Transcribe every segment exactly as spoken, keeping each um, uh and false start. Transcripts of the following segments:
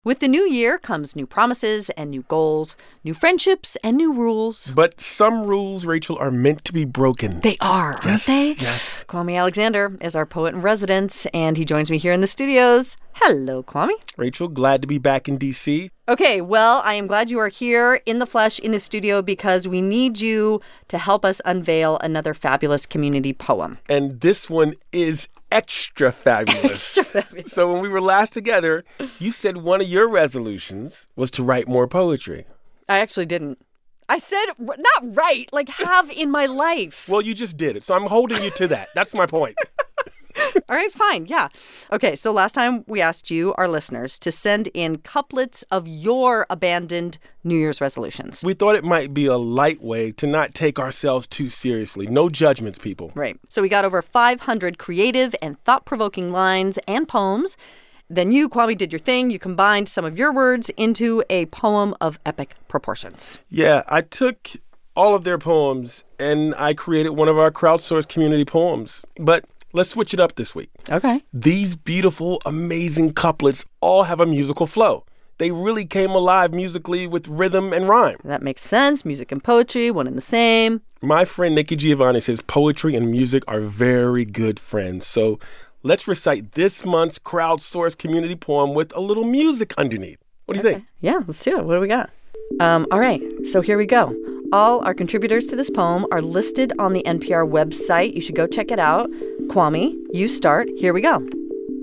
With the new year comes new promises and new goals, new friendships and new rules. But some rules, Rachel, are meant to be broken. They are, aren't yes, they? Yes. Kwame Alexander is our poet in residence, and he joins me here in the studios. Hello, Kwame. Rachel, glad to be back in D C. Okay, well, I am glad you are here in the flesh in the studio because we need you to help us unveil another fabulous community poem. And this one is extra fabulous. Extra fabulous. So when we were last together, you said one of your resolutions was to write more poetry. I actually didn't. I said not write, like have in my life. Well, you just did it, so I'm holding you to that. That's my point. All right, fine. Yeah. Okay, so last time we asked you, our listeners, to send in couplets of your abandoned New Year's resolutions. We thought it might be a light way to not take ourselves too seriously. No judgments, people. Right. So we got over five hundred creative and thought-provoking lines and poems. Then you, Kwame, did your thing. You combined some of your words into a poem of epic proportions. Yeah, I took all of their poems and I created one of our crowdsourced community poems. But let's switch it up this week. Okay. These beautiful, amazing couplets all have a musical flow. They really came alive musically with rhythm and rhyme. That makes sense. Music and poetry, one and the same. My friend Nikki Giovanni says poetry and music are very good friends. So let's recite this month's crowdsourced community poem with a little music underneath. What do you okay. think? Yeah, let's do it. What do we got? Um, all right, so here we go. All our contributors to this poem are listed on the N P R website. You should go check it out. Kwame, you start. Here we go.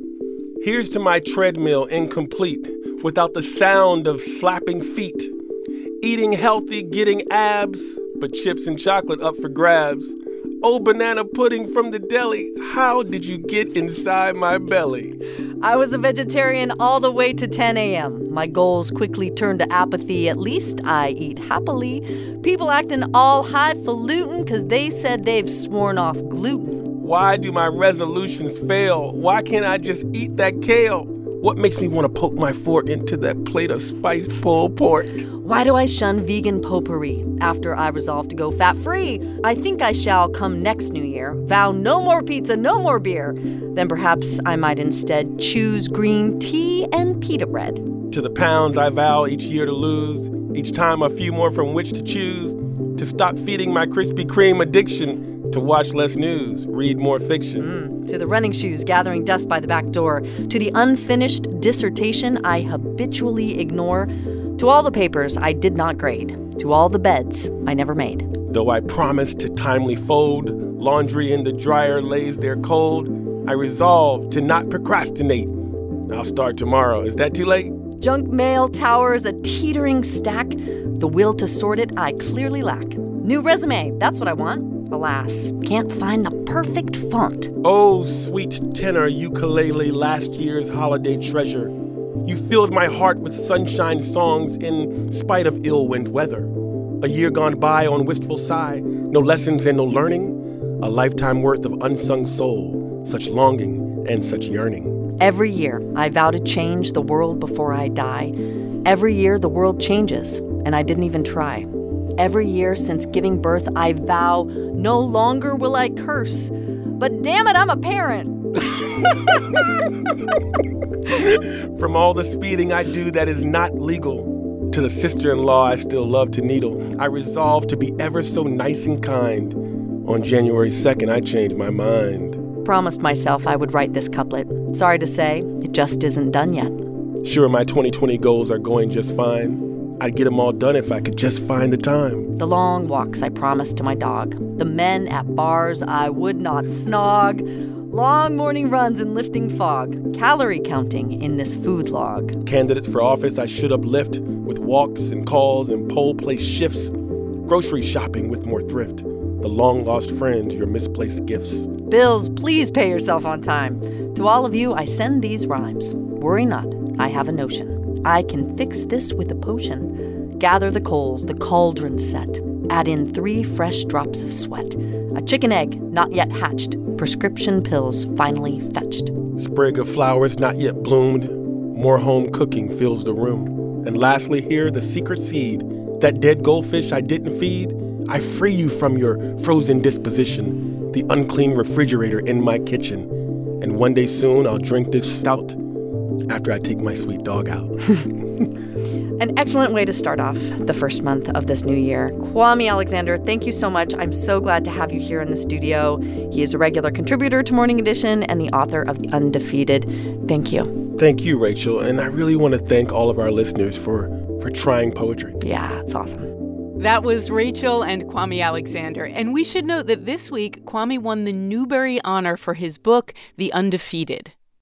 Here's to my treadmill incomplete, without the sound of slapping feet. Eating healthy, getting abs, but chips and chocolate up for grabs. Oh, banana pudding from the deli, how did you get inside my belly? I was a vegetarian all the way to ten a.m. My goals quickly turned to apathy. At least I eat happily. People acting all highfalutin because they said they've sworn off gluten. Why do my resolutions fail? Why can't I just eat that kale? What makes me want to poke my fork into that plate of spiced pulled pork? Why do I shun vegan potpourri after I resolve to go fat-free? I think I shall come next New Year, vow no more pizza, no more beer. Then perhaps I might instead choose green tea and pita bread. To the pounds I vow each year to lose, each time a few more from which to choose, to stop feeding my Krispy Kreme addiction, to watch less news, read more fiction. Mm, to the running shoes gathering dust by the back door, to the unfinished dissertation I habitually ignore, to all the papers I did not grade, to all the beds I never made. Though I promised to timely fold, laundry in the dryer lays there cold, I resolve to not procrastinate. I'll start tomorrow. Is that too late? Junk mail towers a teetering stack. The will to sort it I clearly lack. New resume, that's what I want. Alas, can't find the perfect font. Oh, sweet tenor ukulele, last year's holiday treasure. You filled my heart with sunshine songs in spite of ill wind weather. A year gone by on wistful sigh, no lessons and no learning. A lifetime worth of unsung soul, such longing and such yearning. Every year, I vow to change the world before I die. Every year, the world changes, and I didn't even try. Every year since giving birth, I vow no longer will I curse. But damn it, I'm a parent. From all the speeding I do that is not legal, to the sister-in-law I still love to needle, I resolve to be ever so nice and kind. On January second, I changed my mind. Promised myself I would write this couplet. Sorry to say, it just isn't done yet. Sure, my twenty twenty goals are going just fine. I'd get them all done if I could just find the time. The long walks I promised to my dog. The men at bars I would not snog. Long morning runs in lifting fog. Calorie counting in this food log. Candidates for office I should uplift with walks and calls and poll place shifts. Grocery shopping with more thrift. The long-lost friend, your misplaced gifts. Bills, please pay yourself on time. To all of you, I send these rhymes. Worry not, I have a notion. I can fix this with a potion. Gather the coals, the cauldron set. Add in three fresh drops of sweat. A chicken egg not yet hatched. Prescription pills finally fetched. Sprig of flowers not yet bloomed. More home cooking fills the room. And lastly here, the secret seed. That dead goldfish I didn't feed. I free you from your frozen disposition. The unclean refrigerator in my kitchen. And one day soon I'll drink this stout. after I take my sweet dog out. An excellent way to start off the first month of this new year. Kwame Alexander, thank you so much. I'm so glad to have you here in the studio. He is a regular contributor to Morning Edition and the author of The Undefeated. Thank you. Thank you, Rachel. And I really want to thank all of our listeners for, for trying poetry. Yeah, it's awesome. That was Rachel and Kwame Alexander. And we should note that this week, Kwame won the Newbery Honor for his book, The Undefeated.